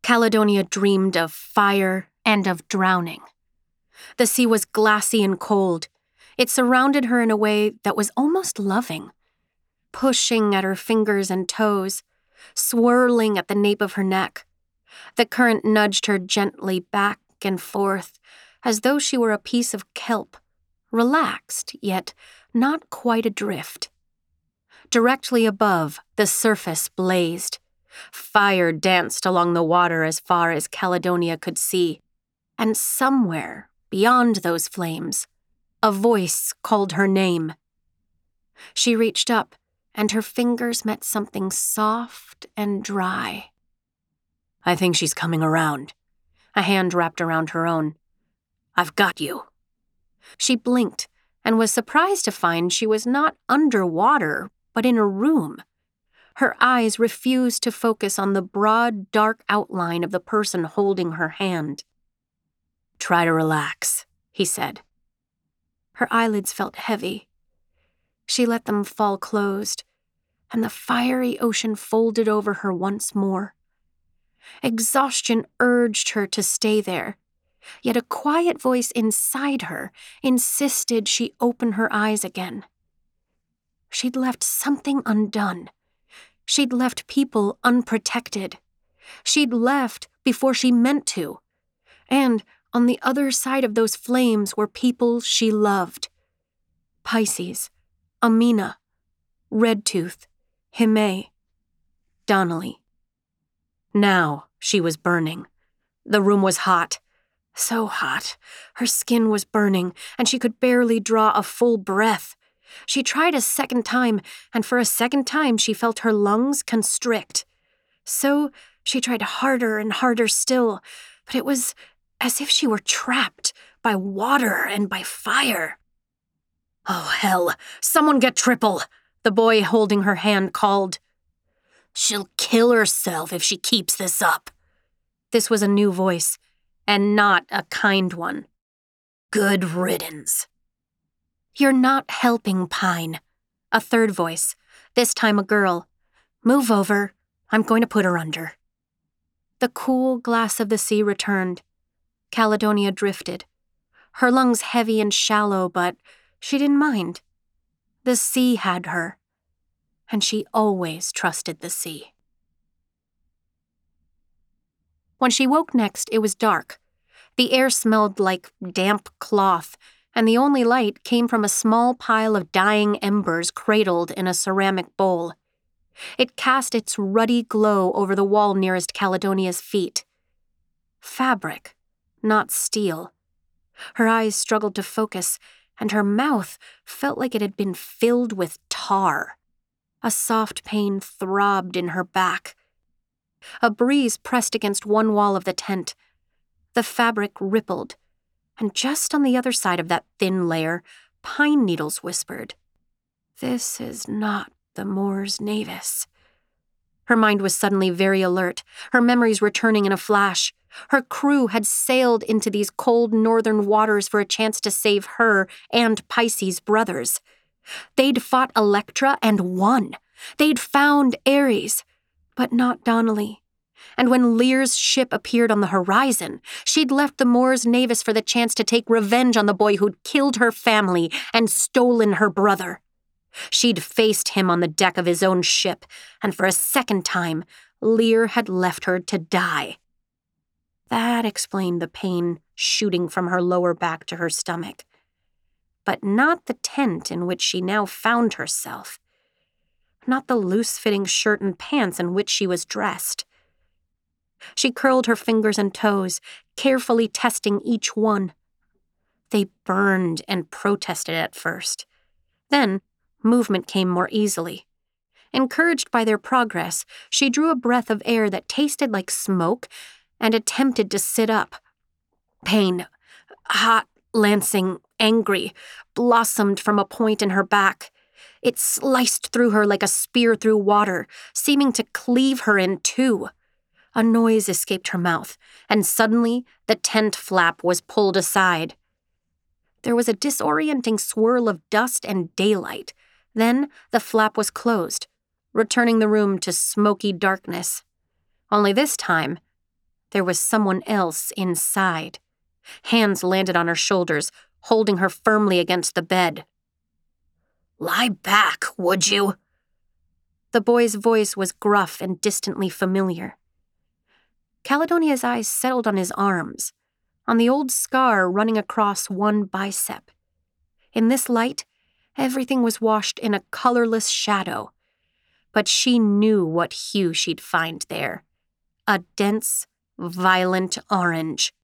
Caledonia dreamed of fire and of drowning. The sea was glassy and cold. It surrounded her in a way that was almost loving, pushing at her fingers and toes, swirling at the nape of her neck. The current nudged her gently back and forth, as though she were a piece of kelp, relaxed, yet not quite adrift. Directly above, the surface blazed. Fire danced along the water as far as Caledonia could see, and somewhere beyond those flames, a voice called her name. She reached up, and her fingers met something soft and dry. "I think she's coming around." A hand wrapped around her own. "I've got you." She blinked and was surprised to find she was not underwater, but in a room. Her eyes refused to focus on the broad, dark outline of the person holding her hand. "Try to relax," he said. Her eyelids felt heavy. She let them fall closed, and the fiery ocean folded over her once more. Exhaustion urged her to stay there, yet a quiet voice inside her insisted she open her eyes again. She'd left something undone. She'd left people unprotected. She'd left before she meant to. And on the other side of those flames were people she loved. Pisces, Amina, Redtooth, Hime, Donnelly. Now she was burning. The room was hot. So hot. Her skin was burning, and she could barely draw a full breath. She tried a second time, and for a second time she felt her lungs constrict. So she tried harder and harder still, but it was as if she were trapped by water and by fire. "Oh, hell! Someone get Triple!" the boy holding her hand called. "She'll kill herself if she keeps this up." This was a new voice, and not a kind one. "Good riddance." "You're not helping, Pine." A third voice, this time a girl. "Move over. I'm going to put her under." The cool glass of the sea returned. Caledonia drifted. Her lungs heavy and shallow, but she didn't mind. The sea had her, and she always trusted the sea. When she woke next, it was dark. The air smelled like damp cloth, and the only light came from a small pile of dying embers cradled in a ceramic bowl. It cast its ruddy glow over the wall nearest Caledonia's feet. Fabric, not steel. Her eyes struggled to focus, and her mouth felt like it had been filled with tar. A soft pain throbbed in her back. A breeze pressed against one wall of the tent. The fabric rippled, and just on the other side of that thin layer, pine needles whispered, "This is not the Mors Navis." Her mind was suddenly very alert, her memories returning in a flash. Her crew had sailed into these cold northern waters for a chance to save her and Pisces' brothers. They'd fought Electra and won. They'd found Ares, but not Donnelly. And when Lear's ship appeared on the horizon, she'd left the Mors Navis for the chance to take revenge on the boy who'd killed her family and stolen her brother. She'd faced him on the deck of his own ship, and for a second time, Lear had left her to die. That explained the pain shooting from her lower back to her stomach. But not the tent in which she now found herself. Not the loose-fitting shirt and pants in which she was dressed. She curled her fingers and toes, carefully testing each one. They burned and protested at first. Then, movement came more easily. Encouraged by their progress, she drew a breath of air that tasted like smoke and attempted to sit up. Pain, hot, lancing, angry, blossomed from a point in her back. It sliced through her like a spear through water, seeming to cleave her in two. A noise escaped her mouth, and suddenly the tent flap was pulled aside. There was a disorienting swirl of dust and daylight. Then the flap was closed, returning the room to smoky darkness. Only this time, There was someone else inside. Hands landed on her shoulders, holding her firmly against the bed. "Lie back, would you?" The boy's voice was gruff and distantly familiar. Caledonia's eyes settled on his arms, on the old scar running across one bicep. In this light, everything was washed in a colorless shadow, but she knew what hue she'd find there. A dense, violent orange.